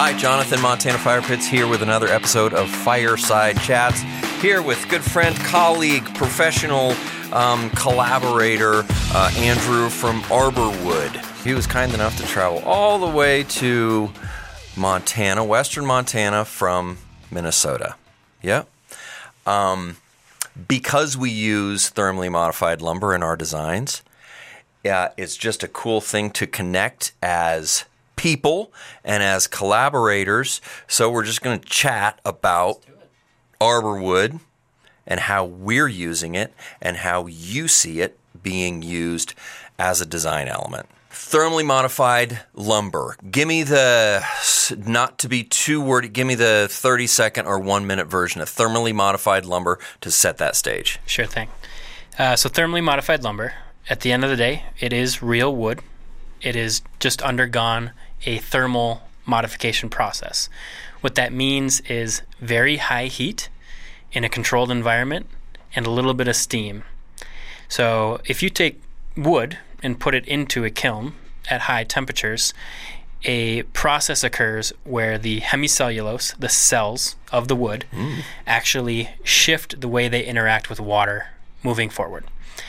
Hi, Jonathan, Montana Fire Pits here with another episode of Fireside Chats. Here with good friend, colleague, professional collaborator, Andrew from Arborwood. He was kind enough to travel all the way to Montana, western Montana from Minnesota. Yep. Because we use thermally modified lumber in our designs, it's just a cool thing to connect as people and as collaborators. So we're just going to chat about Arborwood and how we're using it and how you see it being used as a design element. Thermally modified lumber. Give me the, not to be too wordy, give me the 30-second or 1-minute version of thermally modified lumber to set that stage. Sure thing. So thermally modified lumber, at the end of the day, it is real wood. It is just undergone a thermal modification process. What that means is very high heat in a controlled environment and a little bit of steam. So if you take wood and put it into a kiln at high temperatures, a process occurs where the hemicellulose, the cells of the wood, actually shift the way they interact with water moving forward.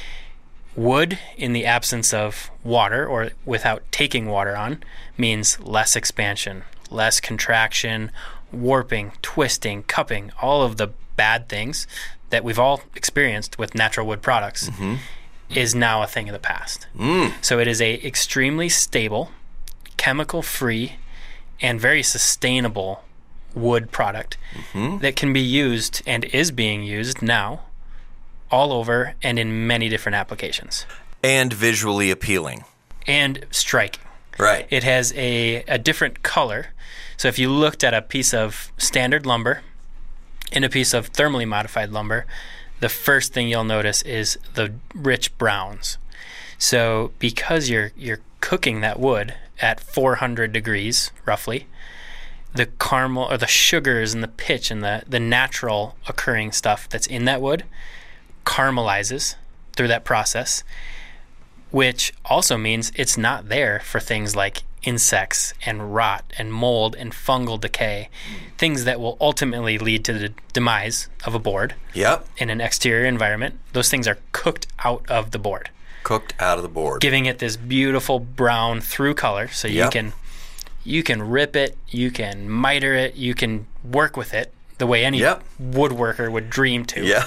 Wood, in the absence of water or without taking water on, means less expansion, less contraction, warping, twisting, cupping, all of the bad things that we've all experienced with natural wood products is now a thing of the past. So it is a extremely stable, chemical-free, and very sustainable wood product that can be used and is being used now all over and in many different applications. And visually appealing. And striking. Right. It has a different color. So if you looked at a piece of standard lumber and a piece of thermally modified lumber, the first thing you'll notice is the rich browns. So because you're cooking that wood at 400 degrees, roughly, the caramel or the sugars and the pitch and the natural occurring stuff that's in that wood caramelizes through that process, which also means it's not there for things like insects and rot and mold and fungal decay, things that will ultimately lead to the demise of a board in an exterior environment. Those things are cooked out of the board. Cooked out of the board. Giving it this beautiful brown through color, so you can rip it, you can miter it, you can work with it the way any woodworker would dream to.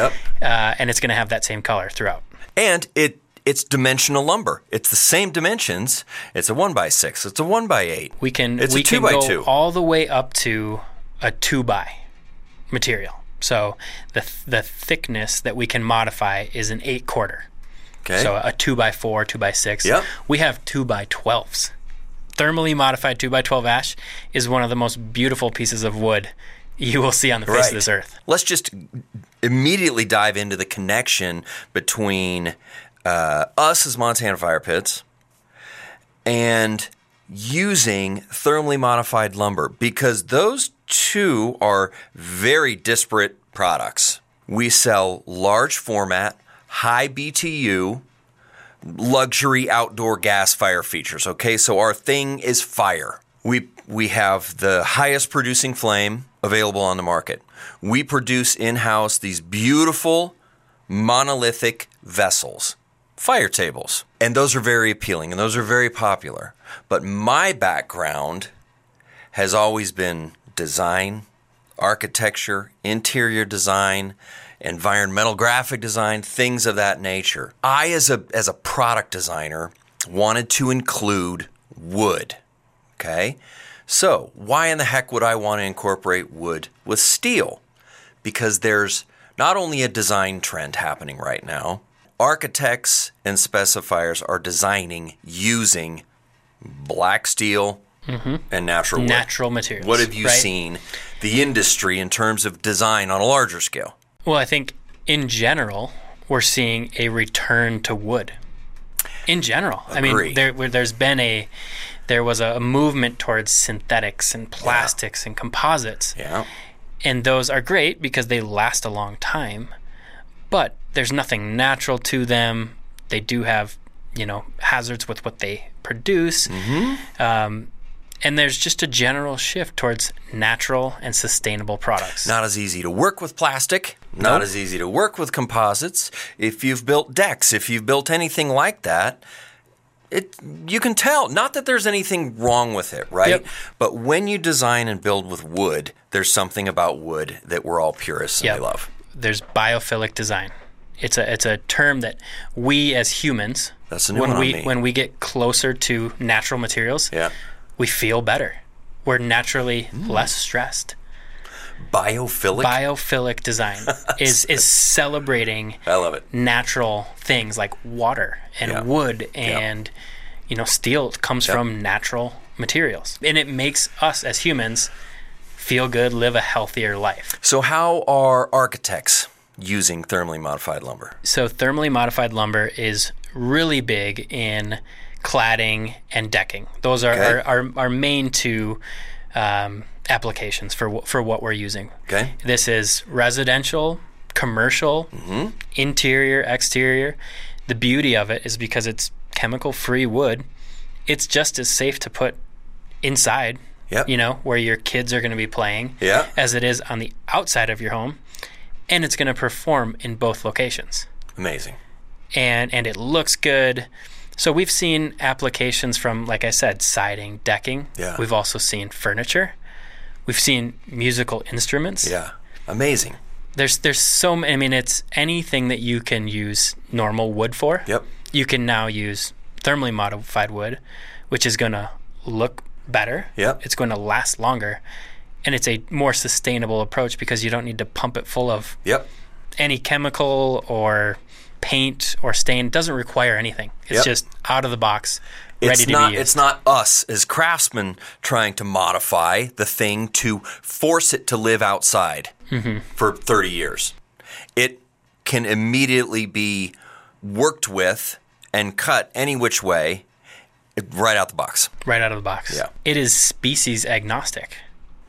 And it's going to have that same color throughout. And it's dimensional lumber. It's the same dimensions. It's a 1x6. It's a 1x8. We can a 2x2. Go all the way up to a 2x material. So the thickness that we can modify is an 8/4. Okay. So a 2x4, 2x6. We have 2x12s. Thermally modified 2x12 ash is one of the most beautiful pieces of wood you will see on the face of this earth. Let's just immediately dive into the connection between us as Montana Fire Pits and using thermally modified lumber, because those two are very disparate products. We sell large format, high BTU, luxury outdoor gas fire features. Okay, so our thing is fire. We have the highest producing flame available on the market. We produce in-house these beautiful monolithic vessels, fire tables, and those are very appealing and those are very popular. But my background has always been design, architecture, interior design, environmental graphic design, things of that nature. I, as a product designer, wanted to include wood. Okay? So, why in the heck would I want to incorporate wood with steel? Because there's not only a design trend happening right now, architects and specifiers are designing using black steel and natural wood. Natural materials. What have you seen the industry in terms of design on a larger scale? Well, I think in general, we're seeing a return to wood. In general. Agree. I mean, there was a movement towards synthetics and plastics and composites. And those are great because they last a long time, but there's nothing natural to them. They do have, hazards with what they produce. And there's just a general shift towards natural and sustainable products. Not as easy to work with plastic, not as easy to work with composites. If you've built decks, if you've built anything like that, you can tell. Not that there's anything wrong with it, right? Yep. But when you design and build with wood, there's something about wood that we're all purists and we love. There's biophilic design. It's a term that we as humans, That's a new one on me. when we get closer to natural materials, Yeah. we feel better. We're naturally less stressed. Biophilic? Biophilic design is celebrating I love it. natural things like water and wood and steel comes from natural materials. And it makes us as humans feel good, live a healthier life. So how are architects using thermally modified lumber? So thermally modified lumber is really big in cladding and decking. Those are our main two applications for what we're using. Okay. This is residential, commercial, interior, exterior. The beauty of it is because it's chemical-free wood, it's just as safe to put inside, where your kids are going to be playing, as it is on the outside of your home, and it's going to perform in both locations. Amazing. And it looks good. So we've seen applications from, like I said, siding, decking. Yeah. We've also seen furniture. We've seen musical instruments. Yeah. Amazing. There's so many. I mean, it's anything that you can use normal wood for. Yep. You can now use thermally modified wood, which is going to look better. Yep. It's going to last longer. And it's a more sustainable approach because you don't need to pump it full of any chemical or paint or stain. It doesn't require anything. It's just out of the box, ready to be used. It's not us as craftsmen trying to modify the thing to force it to live outside for 30 years. It can immediately be worked with and cut any which way right out the box. Right out of the box. Yeah. It is species agnostic.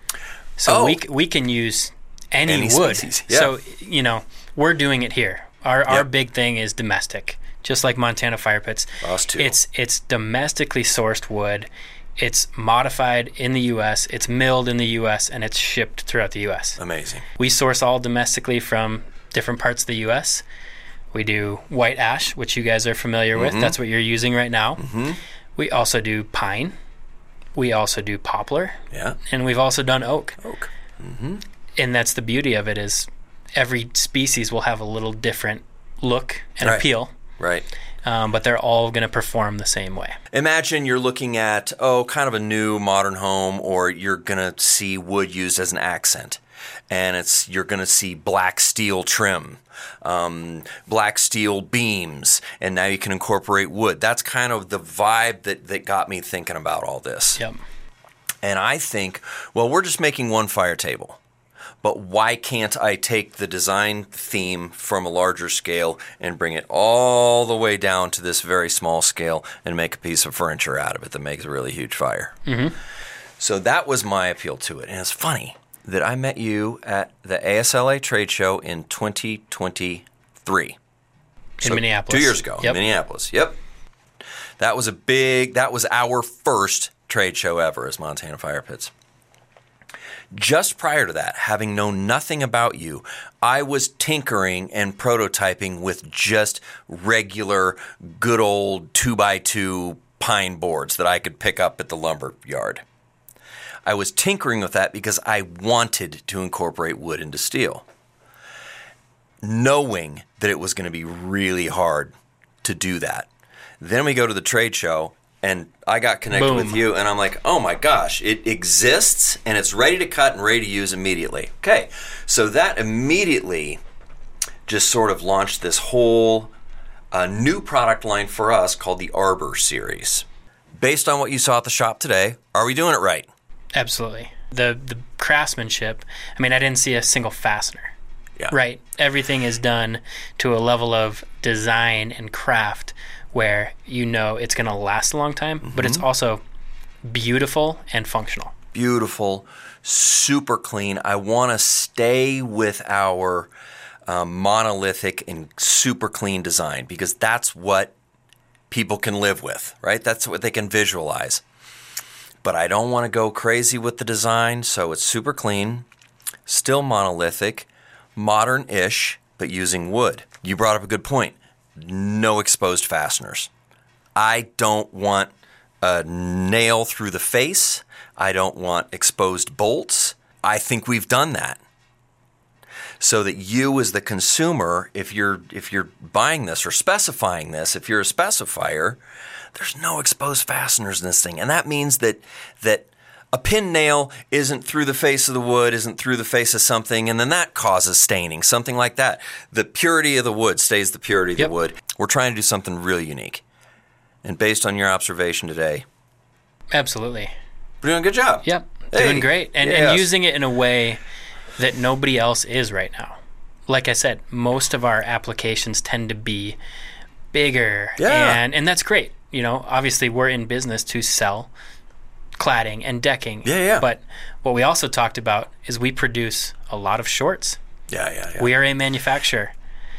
So we can use any wood. Species. Yeah. So, we're doing it here. Our big thing is domestic, just like Montana Fire Pits. Us too. It's domestically sourced wood. It's modified in the U.S., it's milled in the U.S., and it's shipped throughout the U.S. Amazing. We source all domestically from different parts of the U.S. We do white ash, which you guys are familiar with. That's what you're using right now. We also do pine. We also do poplar. Yeah. And we've also done oak. Oak. And that's the beauty of it is every species will have a little different look and appeal. Right. But they're all going to perform the same way. Imagine you're looking at, kind of a new modern home, or you're going to see wood used as an accent. And you're going to see black steel trim, black steel beams, and now you can incorporate wood. That's kind of the vibe that got me thinking about all this. Yep. And I think, we're just making one fire table. But why can't I take the design theme from a larger scale and bring it all the way down to this very small scale and make a piece of furniture out of it that makes a really huge fire? So that was my appeal to it. And it's funny that I met you at the ASLA trade show in 2023. In Minneapolis. 2 years ago, in Minneapolis. Yep. That was our first trade show ever as Montana Fire Pits. Just prior to that, having known nothing about you, I was tinkering and prototyping with just regular, good old 2x2 pine boards that I could pick up at the lumber yard. I was tinkering with that because I wanted to incorporate wood into steel, knowing that it was going to be really hard to do that. Then we go to the trade show, and I got connected with you, and I'm like, oh my gosh, it exists, and it's ready to cut and ready to use immediately. Okay, so that immediately just sort of launched this whole new product line for us called the Arbor Series. Based on what you saw at the shop today, are we doing it right? Absolutely. The craftsmanship, I mean, I didn't see a single fastener. Yeah. Right. Everything is done to a level of design and craft where it's going to last a long time, but it's also beautiful and functional. Beautiful, super clean. I want to stay with our monolithic and super clean design because that's what people can live with, right? That's what they can visualize. but I don't want to go crazy with the design, so it's super clean, still monolithic, modern-ish, but using wood. You brought up a good point. No exposed fasteners. I don't want a nail through the face. I don't want exposed bolts. I think we've done that. So that you as the consumer, if you're buying this or specifying this, if you're a specifier, there's no exposed fasteners in this thing. And that means that a pin nail isn't through the face of the wood, isn't through the face of something, and then that causes staining, something like that. The purity of the wood stays the purity of the wood. We're trying to do something really unique. And based on your observation today, absolutely. We're doing a good job. Yep. Hey, doing great. And using it in a way that nobody else is right now. Like I said, most of our applications tend to be bigger. Yeah. And that's great. You know, obviously we're in business to sell cladding and decking. Yeah. But what we also talked about is we produce a lot of shorts. Yeah. We are a manufacturer.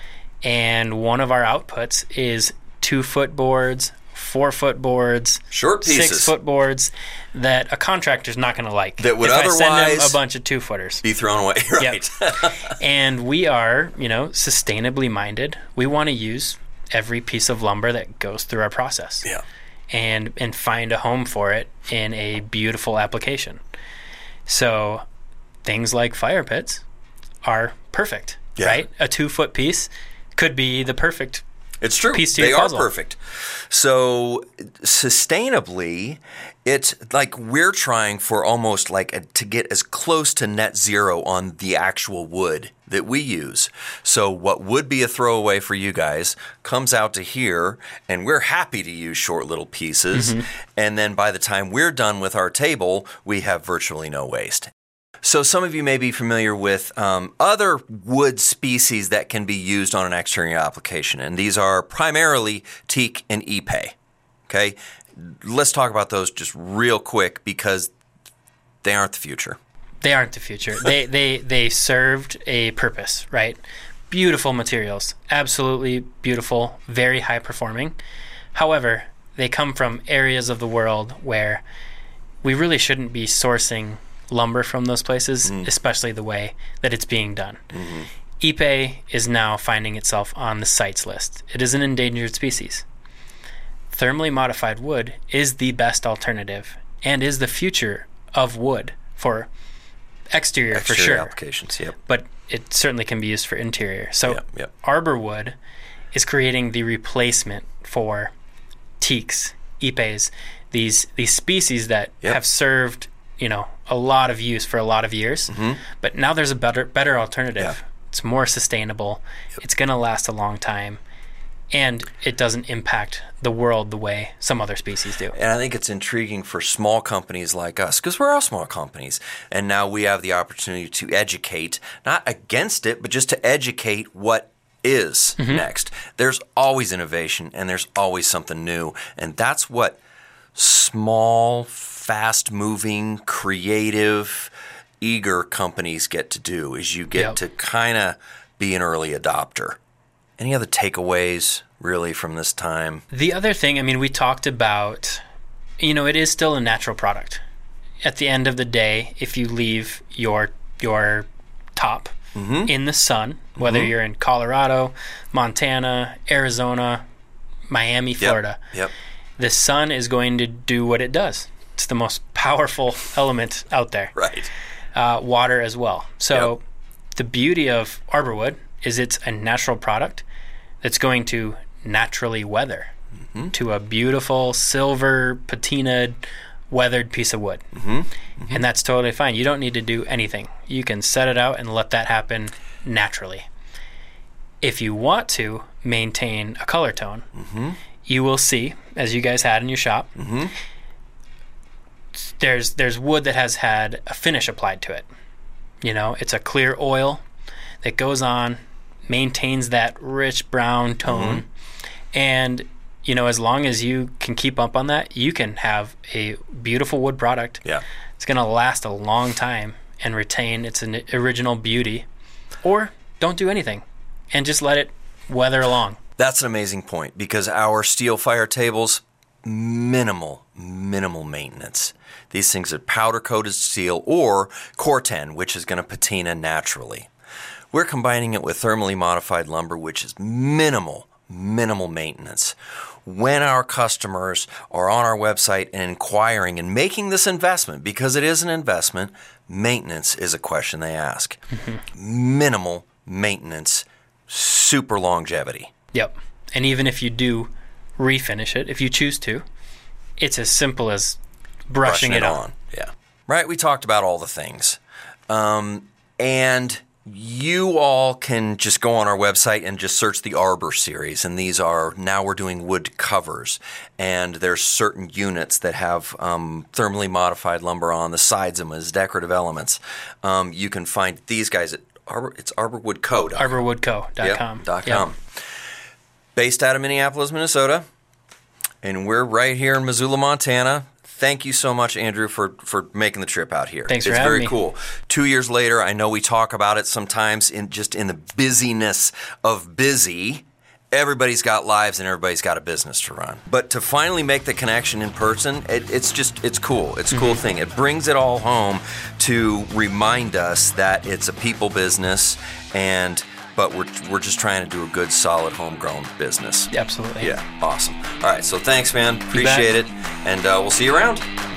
And one of our outputs is 2-foot boards, 4-foot boards, short pieces, 6-foot boards that a contractor's not going to like. That would if otherwise I send them a bunch of 2-footers. Be thrown away, right? Yep. And we are, sustainably minded. We want to use every piece of lumber that goes through our process. Yeah. And find a home for it in a beautiful application. So things like fire pits are perfect, right? A 2-foot piece could be the perfect It's true. piece to they your puzzle. Are perfect. So sustainably, it's like we're trying for almost like to get as close to net zero on the actual wood that we use. So what would be a throwaway for you guys comes out to here, and we're happy to use short little pieces. Mm-hmm. And then by the time we're done with our table, we have virtually no waste. So some of you may be familiar with other wood species that can be used on an exterior application, and these are primarily teak and ipe. Okay, let's talk about those just real quick because they aren't the future. They aren't the future. They served a purpose, right? Beautiful materials, absolutely beautiful, very high performing. However, they come from areas of the world where we really shouldn't be sourcing lumber from those places, especially the way that it's being done. Mm-hmm. Ipe is now finding itself on the CITES list. It is an endangered species. Thermally modified wood is the best alternative and is the future of wood for exterior for sure. Applications, yep. But it certainly can be used for interior. So Arbor wood is creating the replacement for teaks, ipes, these species that have served a lot of use for a lot of years, but now there's a better alternative. Yeah. It's more sustainable. Yep. It's going to last a long time, and it doesn't impact the world the way some other species do. And I think it's intriguing for small companies like us, because we're all small companies, and now we have the opportunity to educate, not against it, but just to educate what is next. There's always innovation, and there's always something new, and that's what small, fast-moving, creative, eager companies get to do, is you get to kind of be an early adopter. Any other takeaways, really, from this time? The other thing, we talked about, it is still a natural product. At the end of the day, if you leave your top in the sun, whether you're in Colorado, Montana, Arizona, Miami, Florida, the sun is going to do what it does. It's the most powerful element out there. Right. Water as well. So the beauty of Arborwood is it's a natural product that's going to naturally weather to a beautiful silver patinaed weathered piece of wood. And that's totally fine. You don't need to do anything. You can set it out and let that happen naturally. If you want to maintain a color tone, you will see, as you guys had in your shop, there's wood that has had a finish applied to it. It's a clear oil that goes on, maintains that rich brown tone, and as long as you can keep up on that, you can have a beautiful wood product. Yeah, it's going to last a long time and retain its original beauty, or don't do anything and just let it weather along. That's an amazing point, because our steel fire tables, minimal maintenance. These things are powder-coated steel or Corten, which is going to patina naturally. We're combining it with thermally modified lumber, which is minimal maintenance. When our customers are on our website and inquiring and making this investment, because it is an investment, maintenance is a question they ask. Minimal maintenance, super longevity. Yep. And even if you do refinish it, if you choose to, it's as simple as brushing it on. Yeah. Right, we talked about all the things. And you all can just go on our website and just search the Arbor series. And these are, now we're doing wood covers. And there's certain units that have thermally modified lumber on the sides of them as decorative elements. You can find these guys at it's arborwoodco.com. arborwoodco.com. Yep. Based out of Minneapolis, Minnesota. And we're right here in Missoula, Montana. Thank you so much, Andrew, for making the trip out here. Thanks for having me. It's very cool. 2 years later, I know we talk about it sometimes in the busyness of busy. Everybody's got lives and everybody's got a business to run. But to finally make the connection in person, it's cool. It's a cool thing. It brings it all home to remind us that it's a people business, but we're just trying to do a good, solid, homegrown business. Absolutely. Yeah, awesome. All right, so thanks, man. Appreciate it. And we'll see you around.